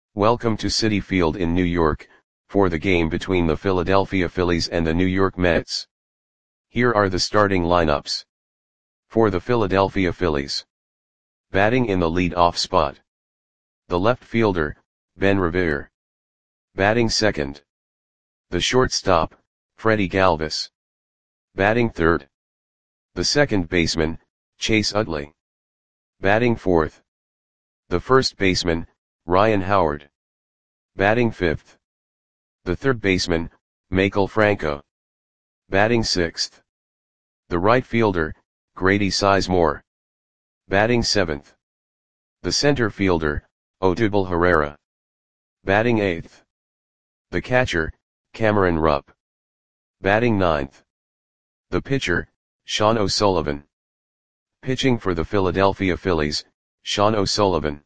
Welcome to Citi Field in New York, for the game between the Philadelphia Phillies and the New York Mets. Here are the starting lineups. For the Philadelphia Phillies. Batting in the lead-off spot. The left fielder, Ben Revere. Batting second. The shortstop, Freddie Galvis. Batting third. The second baseman, Chase Utley. Batting fourth. The first baseman, Ryan Howard. Batting fifth. The third baseman, Maikel Franco. Batting sixth. The right fielder, Grady Sizemore. Batting seventh. The center fielder, Odubel Herrera. Batting eighth. The catcher, Cameron Rupp. Batting ninth. The pitcher, Sean O'Sullivan. Pitching for the Philadelphia Phillies, Sean O'Sullivan.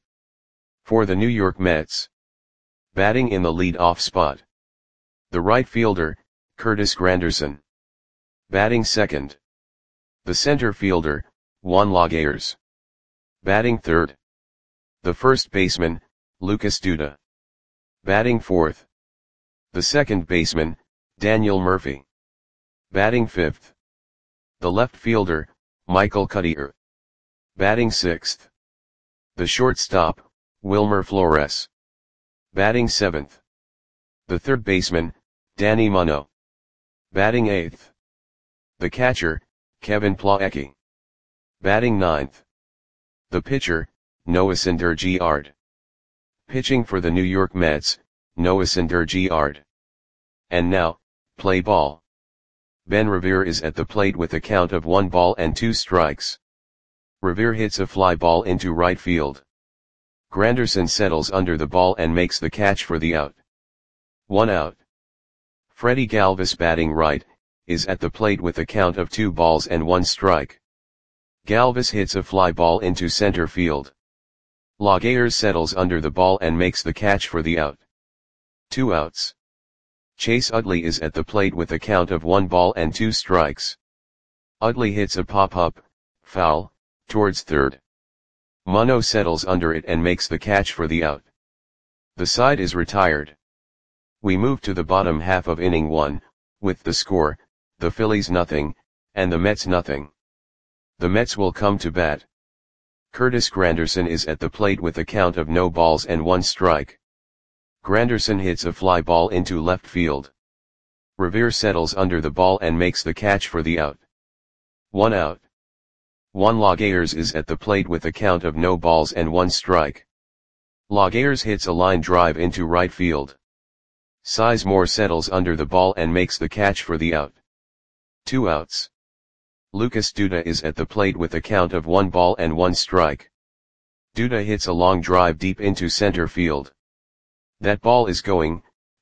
For the New York Mets. Batting in the lead-off spot. The right fielder, Curtis Granderson. Batting second. The center fielder, Juan Lagares. Batting third. The first baseman, Lucas Duda. Batting fourth. The second baseman, Daniel Murphy. Batting fifth. The left fielder, Michael Cuddyer. Batting sixth. The shortstop, Wilmer Flores. Batting seventh. The third baseman, Danny Muno. Batting eighth. The catcher, Kevin Plawecki. Batting ninth. The pitcher, Noah Syndergaard. Pitching for the New York Mets, Noah Syndergaard. And now, play ball. Ben Revere is at the plate with a count of 1 ball and 2 strikes. Revere hits a fly ball into right field. Granderson settles under the ball and makes the catch for the out. 1 out. Freddie Galvis, batting right, is at the plate with a count of 2 balls and 1 strike. Galvis hits a fly ball into center field. Lagares settles under the ball and makes the catch for the out. 2 outs. Chase Utley is at the plate with a count of 1 ball and 2 strikes. Utley hits a pop-up, foul, towards third. Muno settles under it and makes the catch for the out. The side is retired. We move to the bottom half of inning 1, with the score, the Phillies nothing, and the Mets nothing. The Mets will come to bat. Curtis Granderson is at the plate with a count of no balls and 1 strike. Granderson hits a fly ball into left field. Revere settles under the ball and makes the catch for the out. 1 out. Juan Lagares is at the plate with a count of no balls and 1 strike. Lagares hits a line drive into right field. Sizemore settles under the ball and makes the catch for the out. 2 outs. Lucas Duda is at the plate with a count of 1 ball and 1 strike. Duda hits a long drive deep into center field. That ball is gone.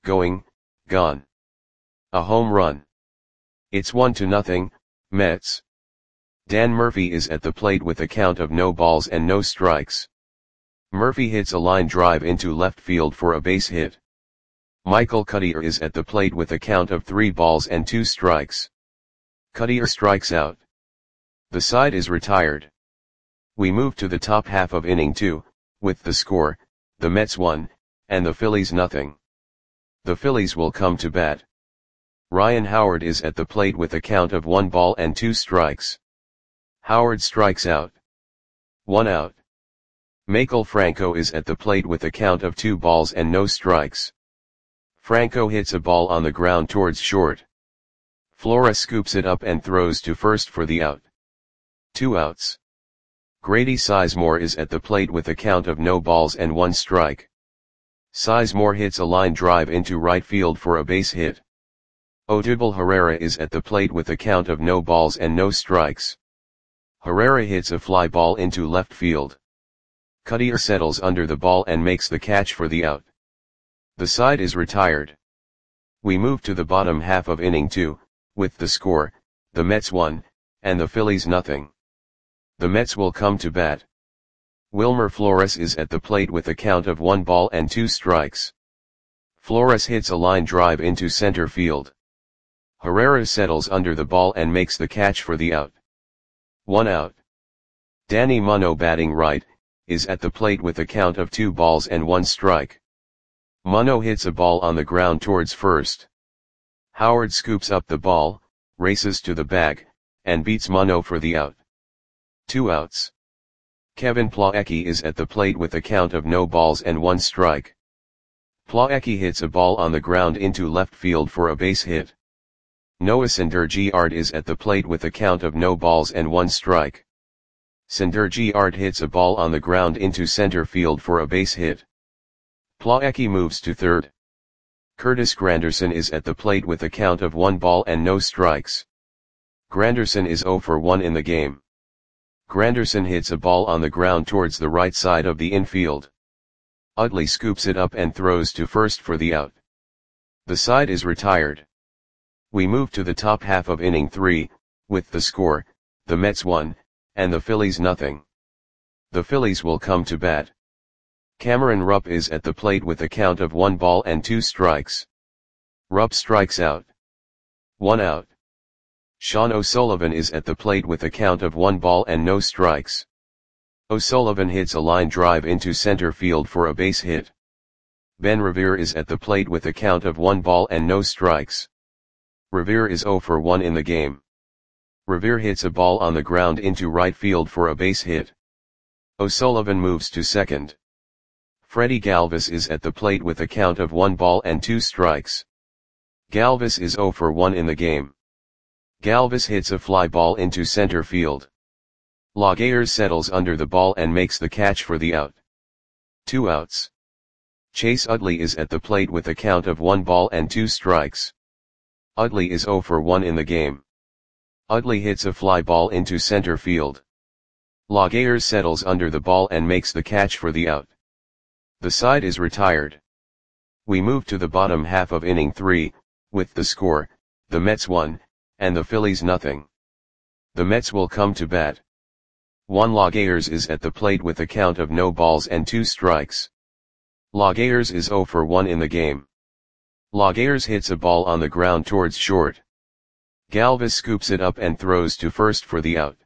A home run. It's 1-0, Mets. Dan Murphy is at the plate with a count of no balls and no strikes. Murphy hits a line drive into left field for a base hit. Michael Cuddyer is at the plate with a count of 3 balls and 2 strikes. Cuddyer strikes out. The side is retired. We move to the top half of inning 2, with the score, the Mets 1, and the Phillies nothing. The Phillies will come to bat. Ryan Howard is at the plate with a count of 1 ball and 2 strikes. Howard strikes out. 1 out. Maikel Franco is at the plate with a count of 2 balls and no strikes. Franco hits a ball on the ground towards short. Flores scoops it up and throws to first for the out. 2 outs. Grady Sizemore is at the plate with a count of no balls and 1 strike. Sizemore hits a line drive into right field for a base hit. Odubel Herrera is at the plate with a count of no balls and no strikes. Herrera hits a fly ball into left field. Cuddyer settles under the ball and makes the catch for the out. The side is retired. We move to the bottom half of inning 2, with the score, the Mets 1, and the Phillies nothing. The Mets will come to bat. Wilmer Flores is at the plate with a count of 1 ball and 2 strikes. Flores hits a line drive into center field. Herrera settles under the ball and makes the catch for the out. 1 out. Danny Muno, batting right, is at the plate with a count of 2 balls and 1 strike. Mano hits a ball on the ground towards first. Howard scoops up the ball, races to the bag, and beats Mano for the out. 2 outs. Kevin Plawecki is at the plate with a count of no balls and 1 strike. Plawecki hits a ball on the ground into left field for a base hit. Noah Syndergaard is at the plate with a count of no balls and 1 strike. Syndergaard hits a ball on the ground into center field for a base hit. Plawecki moves to third. Curtis Granderson is at the plate with a count of 1 ball and no strikes. Granderson is 0 for 1 in the game. Granderson hits a ball on the ground towards the right side of the infield. Utley scoops it up and throws to first for the out. The side is retired. We move to the top half of inning 3, with the score, the Mets 1, and the Phillies nothing. The Phillies will come to bat. Cameron Rupp is at the plate with a count of 1 ball and 2 strikes. Rupp strikes out. 1 out. Sean O'Sullivan is at the plate with a count of 1 ball and no strikes. O'Sullivan hits a line drive into center field for a base hit. Ben Revere is at the plate with a count of 1 ball and no strikes. Revere is 0 for 1 in the game. Revere hits a ball on the ground into right field for a base hit. O'Sullivan moves to second. Freddie Galvis is at the plate with a count of 1 ball and 2 strikes. Galvis is 0 for 1 in the game. Galvis hits a fly ball into center field. Laguerre settles under the ball and makes the catch for the out. 2 outs. Chase Utley is at the plate with a count of 1 ball and 2 strikes. Utley is 0 for 1 in the game. Utley hits a fly ball into center field. Laguerre settles under the ball and makes the catch for the out. The side is retired. We move to the bottom half of inning 3, with the score, the Mets 1, and the Phillies nothing. The Mets will come to bat. Juan Laguerre is at the plate with a count of no balls and 2 strikes. Laguerre is 0 for 1 in the game. Laguerre hits a ball on the ground towards short. Galvis scoops it up and throws to first for the out.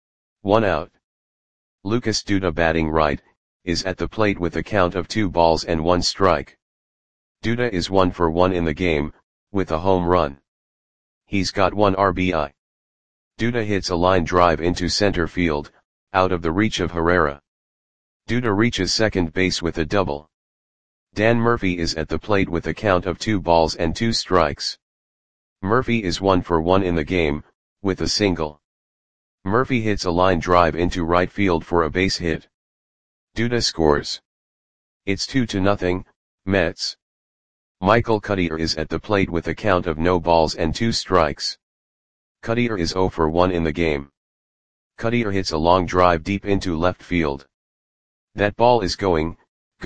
1 out. Lucas Duda, batting right, is at the plate with a count of 2 balls and 1 strike. Duda is 1 for 1 in the game, with a home run. He's got 1 RBI. Duda hits a line drive into center field, out of the reach of Herrera. Duda reaches second base with a double. Dan Murphy is at the plate with a count of 2 balls and 2 strikes. Murphy is 1 for 1 in the game, with a single. Murphy hits a line drive into right field for a base hit. Duda scores. It's 2-0, Mets. Michael Cuddyer is at the plate with a count of no balls and 2 strikes. Cuddyer is 0 for 1 in the game. Cuddyer hits a long drive deep into left field. That ball is gone.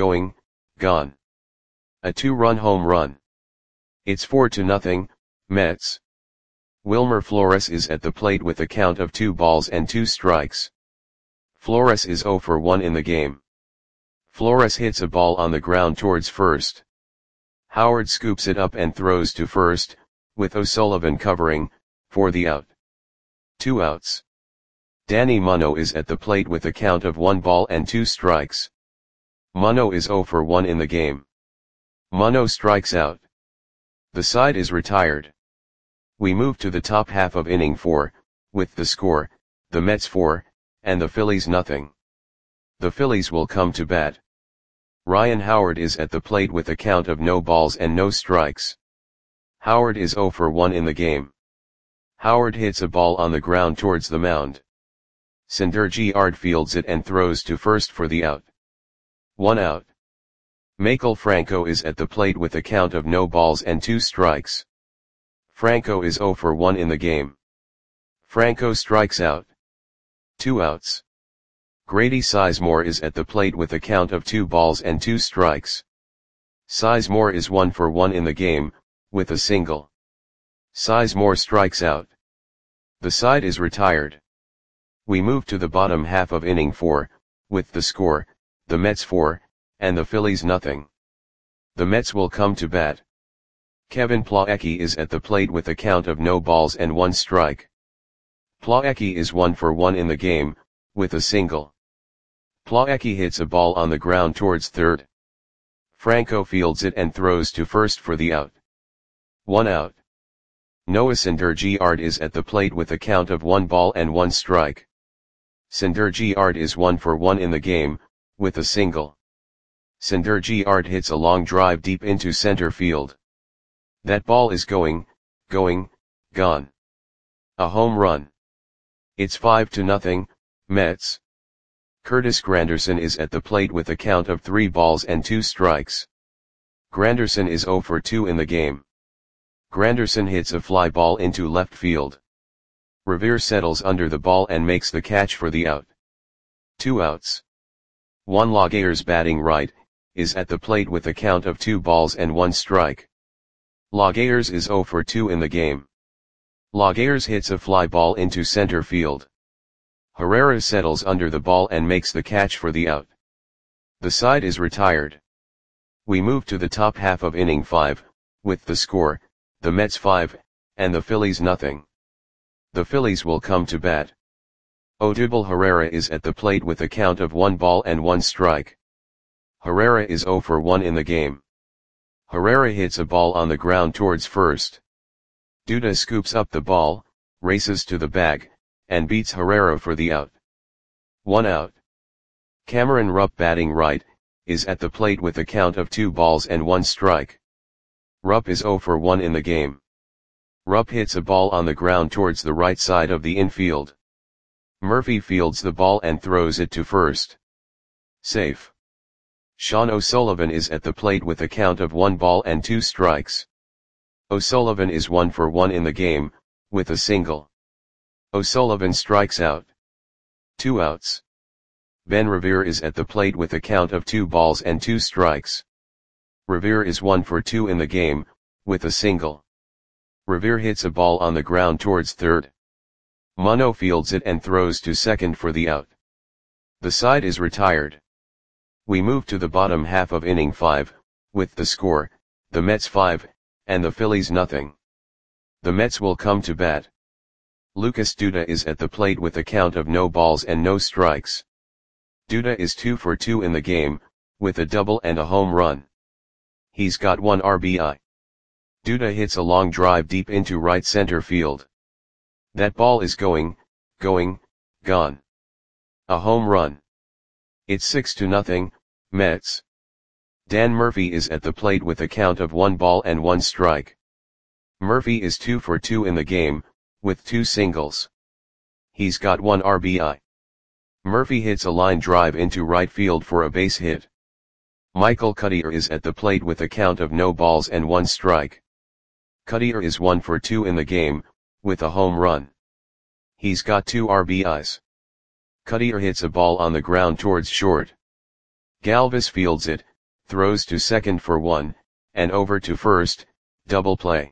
A 2-run home run. It's 4-0, Mets. Wilmer Flores is at the plate with a count of 2 balls and 2 strikes. Flores is 0 for 1 in the game. Flores hits a ball on the ground towards first. Howard scoops it up and throws to first, with O'Sullivan covering, for the out. 2 outs. Danny Muno is at the plate with a count of 1 ball and 2 strikes. Muno is 0 for 1 in the game. Muno strikes out. The side is retired. We move to the top half of inning 4, with the score, the Mets 4, and the Phillies nothing. The Phillies will come to bat. Ryan Howard is at the plate with a count of no balls and no strikes. Howard is 0 for 1 in the game. Howard hits a ball on the ground towards the mound. Syndergaard fields it and throws to first for the out. 1 out. Maikel Franco is at the plate with a count of no balls and 2 strikes. Franco is 0 for 1 in the game. Franco strikes out. 2 outs. Grady Sizemore is at the plate with a count of 2 balls and 2 strikes. Sizemore is 1 for 1 in the game, with a single. Sizemore strikes out. The side is retired. We move to the bottom half of inning 4, with the score, the Mets 4, and the Phillies nothing. The Mets will come to bat. Kevin Plawecki is at the plate with a count of no balls and 1 strike. Plawecki is 1 for 1 in the game, with a single. Plawecki hits a ball on the ground towards third. Franco fields it and throws to first for the out. 1 out. Noah Syndergaard is at the plate with a count of 1 ball and 1 strike. Syndergaard is 1 for 1 in the game, with a single. Syndergaard hits a long drive deep into center field. That ball is going, gone. A home run. It's 5-0, Mets. Curtis Granderson is at the plate with a count of 3 balls and 2 strikes. Granderson is 0 for 2 in the game. Granderson hits a fly ball into left field. Revere settles under the ball and makes the catch for the out. 2 outs. Juan Lagares batting right, is at the plate with a count of 2 balls and 1 strike. Lagares is 0 for 2 in the game. Lagares hits a fly ball into center field. Herrera settles under the ball and makes the catch for the out. The side is retired. We move to the top half of inning 5, with the score, the Mets 5, and the Phillies nothing. The Phillies will come to bat. Odubel Herrera is at the plate with a count of 1 ball and 1 strike. Herrera is 0 for 1 in the game. Herrera hits a ball on the ground towards first. Duda scoops up the ball, races to the bag, and beats Herrera for the out. 1 out. Cameron Rupp batting right, is at the plate with a count of 2 balls and 1 strike. Rupp is 0 for 1 in the game. Rupp hits a ball on the ground towards the right side of the infield. Murphy fields the ball and throws it to first. Safe. Sean O'Sullivan is at the plate with a count of 1 ball and 2 strikes. O'Sullivan is 1 for 1 in the game, with a single. O'Sullivan strikes out. 2 outs. Ben Revere is at the plate with a count of 2 balls and 2 strikes. Revere is 1 for 2 in the game, with a single. Revere hits a ball on the ground towards third. Muno fields it and throws to second for the out. The side is retired. We move to the bottom half of inning 5, with the score, the Mets 5, and the Phillies nothing. The Mets will come to bat. Lucas Duda is at the plate with a count of no balls and no strikes. Duda is 2 for 2 in the game, with a double and a home run. He's got 1 RBI. Duda hits a long drive deep into right center field. That ball is going, gone. A home run. It's 6-0, Mets. Dan Murphy is at the plate with a count of 1 ball and 1 strike. Murphy is 2 for 2 in the game, with 2 singles. He's got 1 RBI. Murphy hits a line drive into right field for a base hit. Michael Cuddyer is at the plate with a count of no balls and 1 strike. Cuddyer is 1 for 2 in the game, with a home run. He's got 2 RBIs. Cuddyer hits a ball on the ground towards short. Galvis fields it, throws to second for 1, and over to first, double play.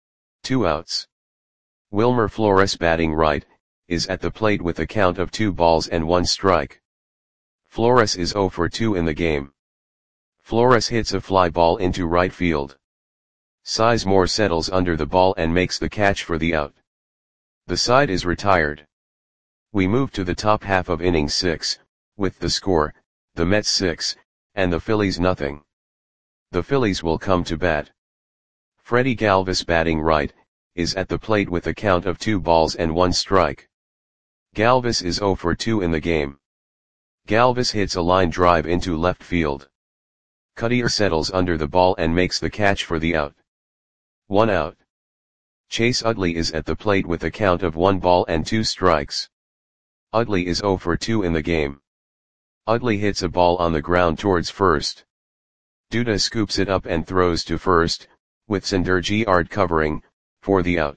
2 outs. Wilmer Flores batting right, is at the plate with a count of 2 balls and 1 strike. Flores is 0 for 2 in the game. Flores hits a fly ball into right field. Sizemore settles under the ball and makes the catch for the out. The side is retired. We move to the top half of inning 6, with the score, the Mets 6, and the Phillies nothing. The Phillies will come to bat. Freddie Galvis batting right, is at the plate with a count of 2 balls and 1 strike. Galvis is 0 for 2 in the game. Galvis hits a line drive into left field. Cuddyer settles under the ball and makes the catch for the out. 1 out. Chase Utley is at the plate with a count of 1 ball and 2 strikes. Utley is 0 for 2 in the game. Utley hits a ball on the ground towards first. Duda scoops it up and throws to first, with Syndergaard covering, for the out.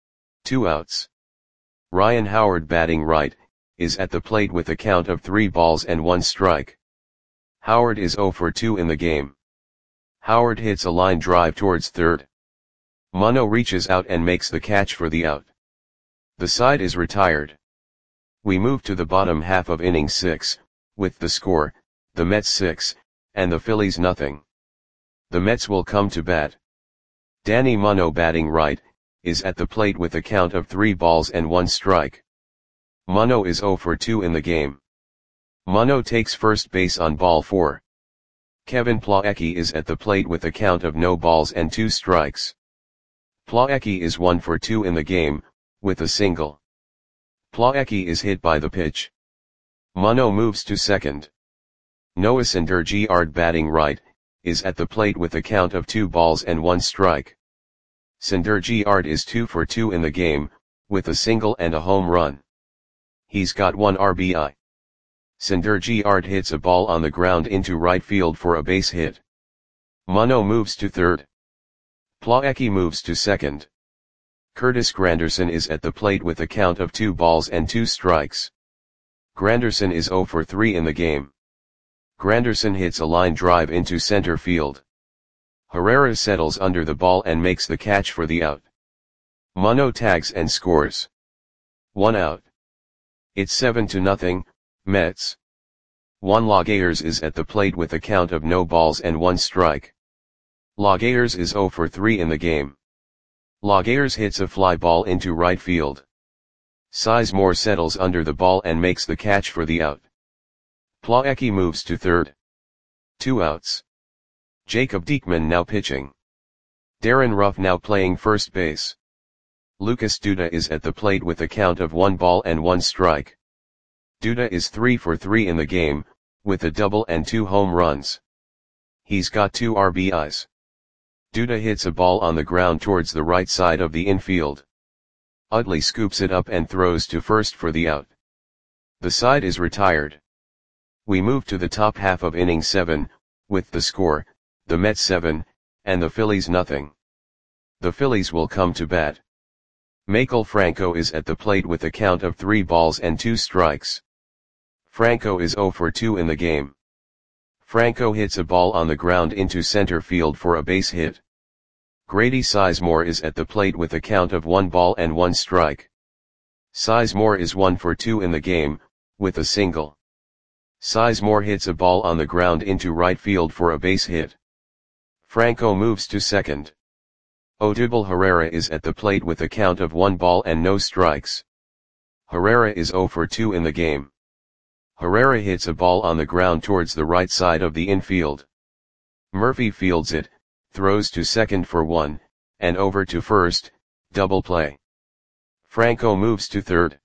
2 outs. Ryan Howard batting right, is at the plate with a count of 3 balls and 1 strike. Howard is 0 for 2 in the game. Howard hits a line drive towards third. Muno reaches out and makes the catch for the out. The side is retired. We move to the bottom half of inning 6, with the score, the Mets 6, and the Phillies nothing. The Mets will come to bat. Danny Muno batting right, is at the plate with a count of 3 balls and 1 strike. Muno is 0 for 2 in the game. Muno takes first base on ball 4. Kevin Plawecki is at the plate with a count of no balls and 2 strikes. Plawecki is 1 for 2 in the game, with a single. Plawecki is hit by the pitch. Mano moves to second. Noah Syndergaard, batting right, is at the plate with a count of 2 balls and 1 strike. Syndergaard is 2 for 2 in the game, with a single and a home run. He's got 1 RBI. Syndergaard hits a ball on the ground into right field for a base hit. Mano moves to third. Plawecki moves to second. Curtis Granderson is at the plate with a count of 2 balls and 2 strikes. Granderson is 0 for 3 in the game. Granderson hits a line drive into center field. Herrera settles under the ball and makes the catch for the out. Mano tags and scores. 1 out. It's 7-0, Mets. Juan Lagares is at the plate with a count of no balls and 1 strike. Lagares is 0 for 3 in the game. Lagares hits a fly ball into right field. Sizemore settles under the ball and makes the catch for the out. Plawecki moves to third. 2 outs. Jacob Diekman now pitching. Darren Ruff now playing first base. Lucas Duda is at the plate with a count of 1 ball and 1 strike. Duda is 3 for 3 in the game, with a double and 2 home runs. He's got 2 RBIs. Duda hits a ball on the ground towards the right side of the infield. Utley scoops it up and throws to first for the out. The side is retired. We move to the top half of inning 7, with the score, the Mets 7, and the Phillies nothing. The Phillies will come to bat. Maikel Franco is at the plate with a count of 3 balls and 2 strikes. Franco is 0 for 2 in the game. Franco hits a ball on the ground into center field for a base hit. Grady Sizemore is at the plate with a count of 1 ball and 1 strike. Sizemore is 1 for 2 in the game, with a single. Sizemore hits a ball on the ground into right field for a base hit. Franco moves to second. Odubel Herrera is at the plate with a count of 1 ball and no strikes. Herrera is 0 for 2 in the game. Herrera hits a ball on the ground towards the right side of the infield. Murphy fields it, throws to second for 1, and over to first, double play. Franco moves to third.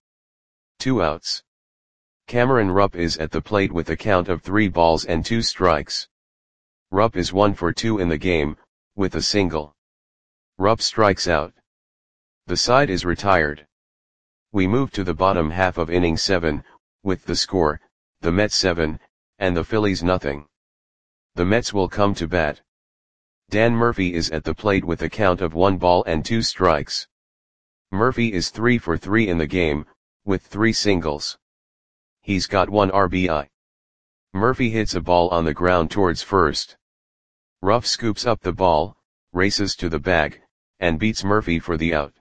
2 outs. Cameron Rupp is at the plate with a count of 3 balls and 2 strikes. Rupp is 1 for 2 in the game, with a single. Rupp strikes out. The side is retired. We move to the bottom half of inning 7, with the score, the Mets 7, and the Phillies nothing. The Mets will come to bat. Dan Murphy is at the plate with a count of 1 ball and 2 strikes. Murphy is 3 for 3 in the game, with 3 singles. He's got 1 RBI. Murphy hits a ball on the ground towards first. Ruff scoops up the ball, races to the bag, and beats Murphy for the out.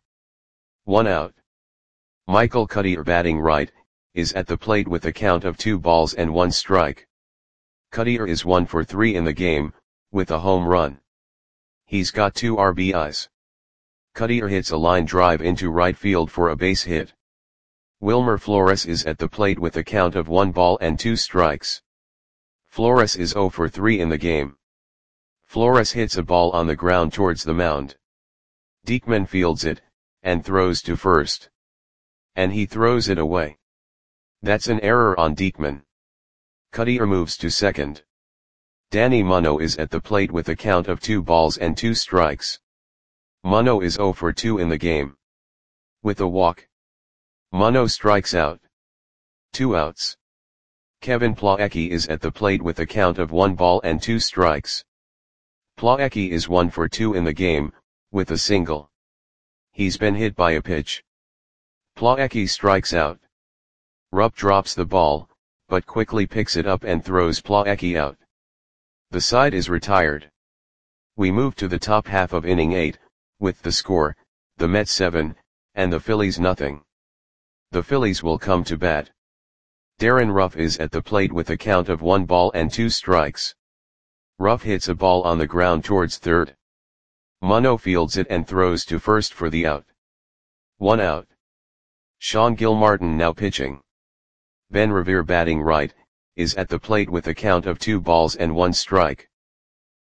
1 out. Michael Cuddyer, batting right, is at the plate with a count of 2 balls and 1 strike. Cuddyer is 1 for 3 in the game, with a home run. He's got 2 RBIs. Cuddyer hits a line drive into right field for a base hit. Wilmer Flores is at the plate with a count of 1 ball and 2 strikes. Flores is 0 for 3 in the game. Flores hits a ball on the ground towards the mound. Diekman fields it, and throws to first. And he throws it away. That's an error on Diekman. Cuddyer moves to second. Danny Mano is at the plate with a count of 2 balls and 2 strikes. Mano is 0 for 2 in the game. With a walk. Mano strikes out. 2 outs. Kevin Plawecki is at the plate with a count of 1 ball and 2 strikes. Plawecki is 1 for 2 in the game, with a single. He's been hit by a pitch. Plawecki strikes out. Rupp drops the ball, but quickly picks it up and throws Plawecki out. The side is retired. We move to the top half of inning 8, with the score, the Mets 7, and the Phillies nothing. The Phillies will come to bat. Darren Ruff is at the plate with a count of 1 ball and 2 strikes. Ruff hits a ball on the ground towards third. Mano fields it and throws to first for the out. 1 out. Sean Gilmartin now pitching. Ben Revere, batting right, is at the plate with a count of 2 balls and 1 strike.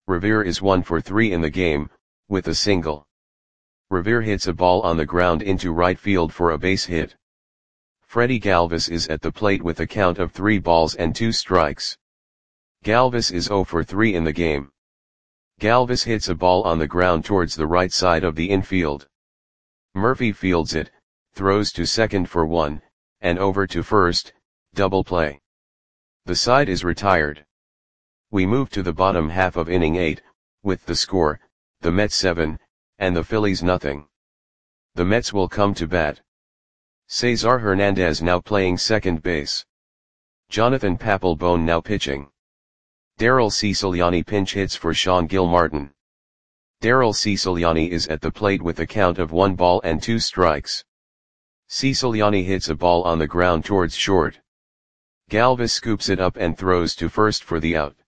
Revere is 1 for 3 in the game, with a single. Revere hits a ball on the ground into right field for a base hit. Freddie Galvis is at the plate with a count of 3 balls and 2 strikes. Galvis is 0 for 3 in the game. Galvis hits a ball on the ground towards the right side of the infield. Murphy fields it, throws to second for 1, and over to first, double play. The side is retired. We move to the bottom half of inning 8, with the score, the Mets 7, and the Phillies nothing. The Mets will come to bat. Cesar Hernandez now playing second base. Jonathan Papelbon now pitching. Daryl Ciciliani pinch hits for Sean Gilmartin. Daryl Ciciliani is at the plate with a count of 1 ball and 2 strikes. Ciciliani hits a ball on the ground towards short. Galvis scoops it up and throws to first for the out.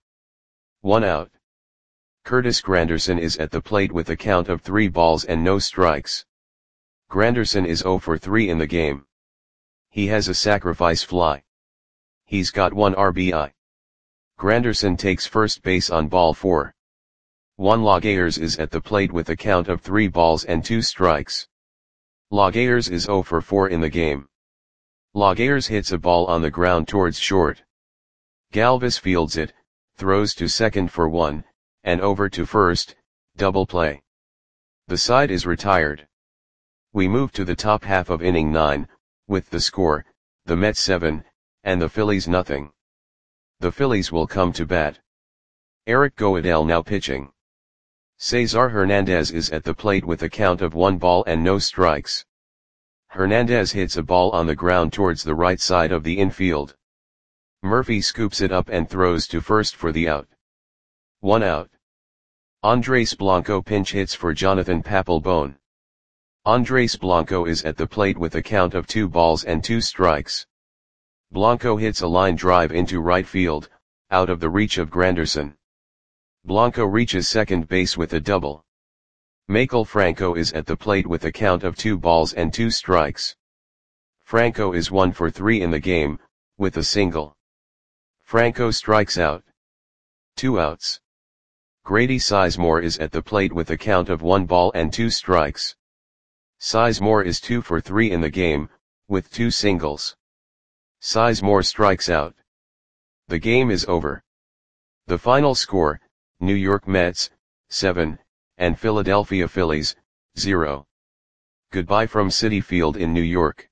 1 out. Curtis Granderson is at the plate with a count of 3 balls and no strikes. Granderson is 0 for 3 in the game. He has a sacrifice fly. He's got 1 RBI. Granderson takes first base on ball 4. Juan Lagares is at the plate with a count of 3 balls and 2 strikes. Lagares is 0 for 4 in the game. Lagares hits a ball on the ground towards short. Galvis fields it, throws to second for 1, and over to first, double play. The side is retired. We move to the top half of inning 9, with the score, the Mets 7, and the Phillies nothing. The Phillies will come to bat. Eric Goedel now pitching. Cesar Hernandez is at the plate with a count of 1 ball and no strikes. Hernandez hits a ball on the ground towards the right side of the infield. Murphy scoops it up and throws to first for the out. 1 out. Andres Blanco pinch hits for Jonathan Papelbon. Andres Blanco is at the plate with a count of 2 balls and 2 strikes. Blanco hits a line drive into right field, out of the reach of Granderson. Blanco reaches second base with a double. Maikel Franco is at the plate with a count of 2 balls and 2 strikes. Franco is 1 for 3 in the game, with a single. Franco strikes out. 2 outs. Grady Sizemore is at the plate with a count of 1 ball and 2 strikes. Sizemore is 2 for 3 in the game, with 2 singles. Sizemore strikes out. The game is over. The final score, New York Mets, 7, and Philadelphia Phillies, 0. Goodbye from Citi Field in New York.